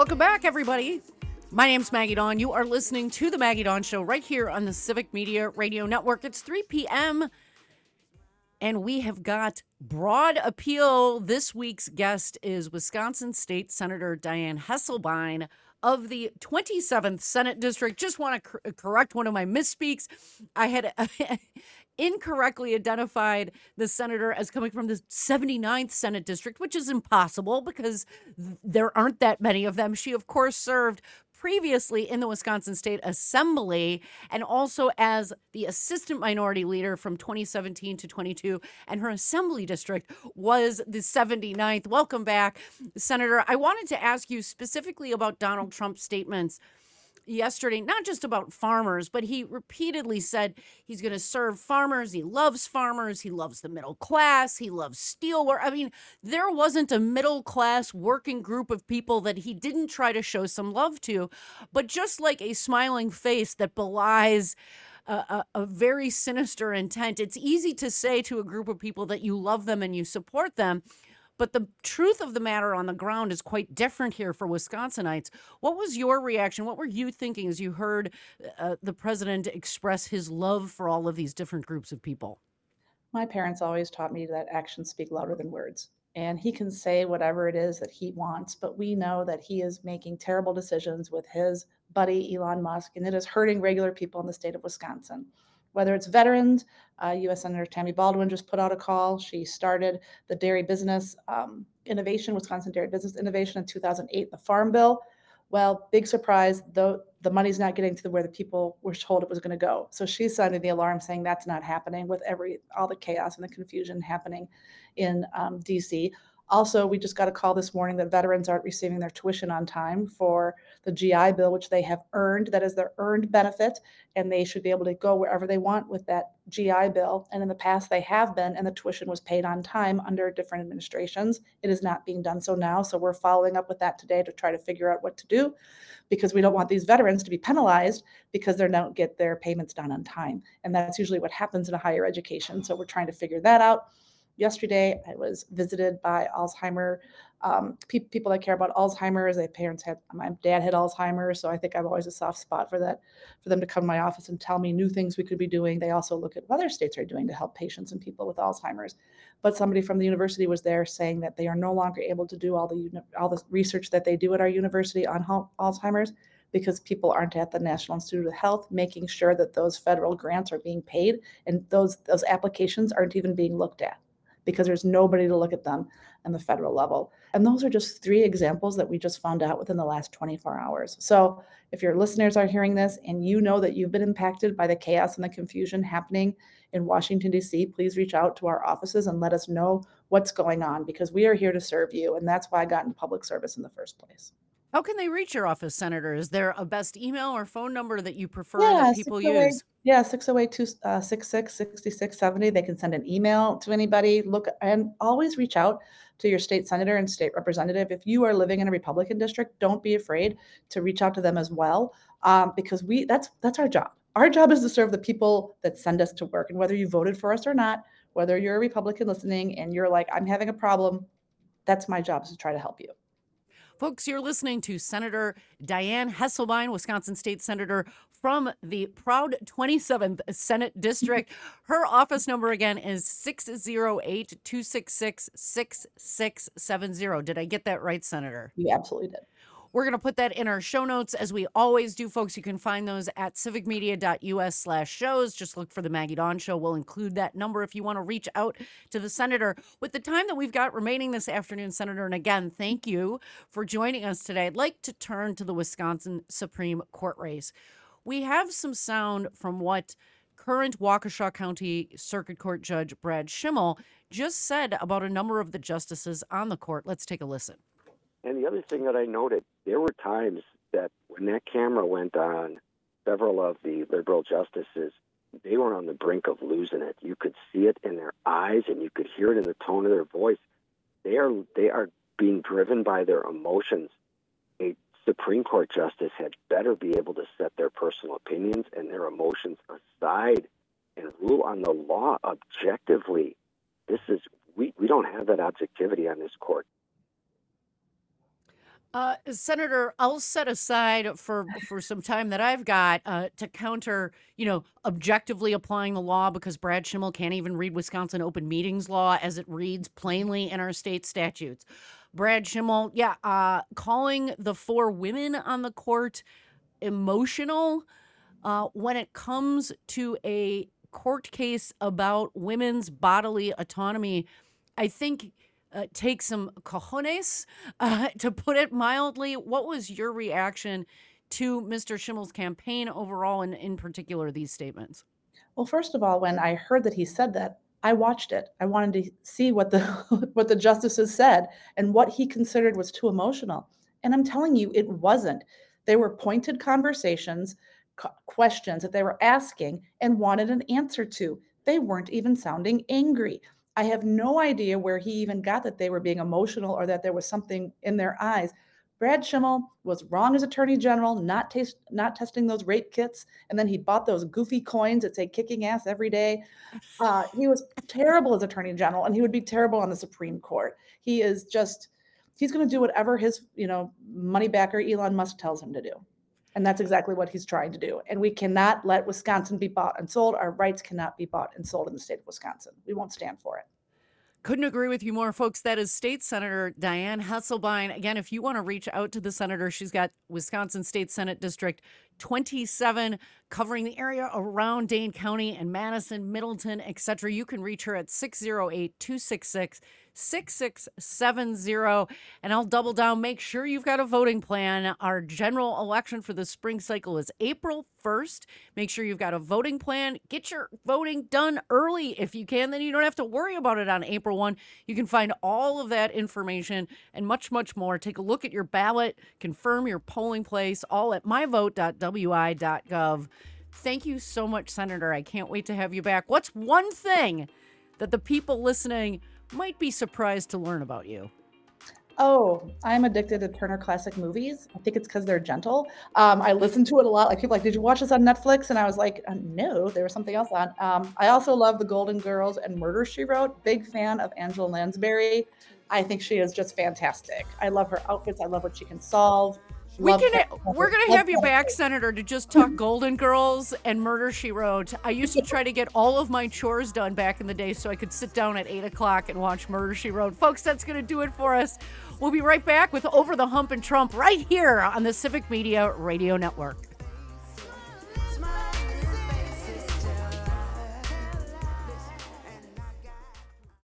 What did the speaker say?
Welcome back, everybody. My name's Maggie Dawn. You are listening to The Maggie Dawn Show right here on the Civic Media Radio Network. It's 3 p.m., and we have got broad appeal. This week's guest is Wisconsin State Senator Dianne Hesselbein of the 27th Senate District. Just want to correct one of my misspeaks. I had incorrectly identified the senator as coming from the 79th Senate District, which is impossible because there aren't that many of them. She, of course, served previously in the Wisconsin State Assembly and also as the assistant minority leader from 2017 to 22, and her assembly district was the 79th. Welcome back, Senator. I wanted to ask you specifically about Donald Trump's statements yesterday, not just about farmers, but he repeatedly said he's going to serve farmers. He loves farmers. He loves the middle class. He loves steelwork. I mean, there wasn't a middle class working group of people that he didn't try to show some love to. But just like a smiling face that belies a very sinister intent, it's easy to say to a group of people that you love them and you support them. But the truth of the matter on the ground is quite different here for Wisconsinites. What was your reaction? What were you thinking as you heard the president express his love for all of these different groups of people? My parents always taught me that actions speak louder than words. And he can say whatever it is that he wants, but we know that he is making terrible decisions with his buddy Elon Musk, and it is hurting regular people in the state of Wisconsin. Whether it's veterans, U.S. Senator Tammy Baldwin just put out a call. She started the dairy business innovation, Wisconsin Dairy Business Innovation in 2008, the Farm Bill. Well, big surprise, though the money's not getting to where the people were told it was going to go. So she's sounding the alarm saying that's not happening with all the chaos and the confusion happening in DC. Also, we just got a call this morning that veterans aren't receiving their tuition on time for the GI Bill, which they have earned. That is their earned benefit, and they should be able to go wherever they want with that GI Bill. And in the past, they have been, and the tuition was paid on time under different administrations. It is not being done so now. So we're following up with that today to try to figure out what to do, because we don't want these veterans to be penalized because they don't get their payments done on time. And that's usually what happens in a higher education. So we're trying to figure that out. Yesterday, I was visited by Alzheimer people that care about Alzheimer's. My dad had Alzheimer's, so I think I have always a soft spot for that, for them to come to my office and tell me new things we could be doing. They also look at what other states are doing to help patients and people with Alzheimer's. But somebody from the university was there saying that they are no longer able to do all the research that they do at our university on Alzheimer's because people aren't at the National Institute of Health making sure that those federal grants are being paid, and those applications aren't even being looked at because there's nobody to look at them on the federal level. And those are just 3 examples that we just found out within the last 24 hours. So if your listeners are hearing this and you know that you've been impacted by the chaos and the confusion happening in Washington, D.C., please reach out to our offices and let us know what's going on, because we are here to serve you. And that's why I got into public service in the first place. How can they reach your office, Senator? Is there a best email or phone number that you prefer Yeah, that people use? 608-266-6670. They can send an email to anybody. Look, and always reach out to your state senator and state representative. If you are living in a Republican district, don't be afraid to reach out to them as well, because that's our job. Our job is to serve the people that send us to work. And whether you voted for us or not, whether you're a Republican listening and you're like, I'm having a problem, that's my job, is to try to help you. Folks, you're listening to Senator Dianne Hesselbein, Wisconsin State Senator from the proud 27th Senate District. Her office number again is 608-266-6670. Did I get that right, Senator? You absolutely did. We're going to put that in our show notes, as we always do, folks. You can find those at civicmedia.us/shows. Just look for the Maggie Dawn Show. We'll include that number if you want to reach out to the senator. With the time that we've got remaining this afternoon, Senator, and again, thank you for joining us today. I'd like to turn to the Wisconsin Supreme Court race. We have some sound from what current Waukesha County Circuit Court Judge Brad Schimmel just said about a number of the justices on the court. Let's take a listen. And the other thing that I noted, there were times that when that camera went on, several of the liberal justices, they were on the brink of losing it. You could see it in their eyes, and you could hear it in the tone of their voice. They are being driven by their emotions. A Supreme Court justice had better be able to set their personal opinions and their emotions aside and rule on the law objectively. We don't have that objectivity on this court. Senator, I'll set aside for some time that I've got to counter, objectively applying the law because Brad Schimmel can't even read Wisconsin open meetings law as it reads plainly in our state statutes. Brad Schimmel, calling the 4 women on the court emotional when it comes to a court case about women's bodily autonomy, I think take some cojones, to put it mildly. What was your reaction to Mr. Schimmel's campaign overall, and in particular these statements? Well, first of all, when I heard that he said that, I watched it. I wanted to see what the what the justices said and what he considered was too emotional. And I'm telling you, it wasn't. They were pointed conversations, questions that they were asking and wanted an answer to. They weren't even sounding angry. I have no idea where he even got that they were being emotional or that there was something in their eyes. Brad Schimmel was wrong as Attorney General, not testing those rape kits, and then he bought those goofy coins that say "kicking ass" every day. He was terrible as Attorney General, and he would be terrible on the Supreme Court. He's going to do whatever his money backer Elon Musk tells him to do, and that's exactly what he's trying to do. And we cannot let Wisconsin be bought and sold. Our rights cannot be bought and sold in the state of Wisconsin. We won't stand for it. Couldn't agree with you more, folks. That is State Senator Dianne Hesselbein. Again, if you want to reach out to the senator, she's got Wisconsin State Senate District 27 covering the area around Dane County and Madison, Middleton, etc. You can reach her at 608-266-6670. And I'll double down. Make sure you've got a voting plan. Our general election for the spring cycle is April 1st. Make sure you've got a voting plan. Get your voting done early if you can. Then you don't have to worry about it on April 1. You can find all of that information and much, much more. Take a look at your ballot, confirm your polling place, all at myvote.wi.gov. Thank you so much, Senator. I can't wait to have you back. What's one thing that the people listening might be surprised to learn about you? Oh, I'm addicted to Turner Classic Movies. I think it's because they're gentle. I listen to it a lot. Like people are like, did you watch this on Netflix? And I was like, no, there was something else on. I also love The Golden Girls and Murder, She Wrote. Big fan of Angela Lansbury. I think she is just fantastic. I love her outfits. I love what she can solve. We're gonna have you back, Senator, to just talk Golden Girls and Murder, She Wrote. I used to try to get all of my chores done back in the day so I could sit down at 8 o'clock and watch Murder, She Wrote. Folks, that's gonna do it for us. We'll be right back with Over the Hump and Trump right here on the Civic Media Radio Network.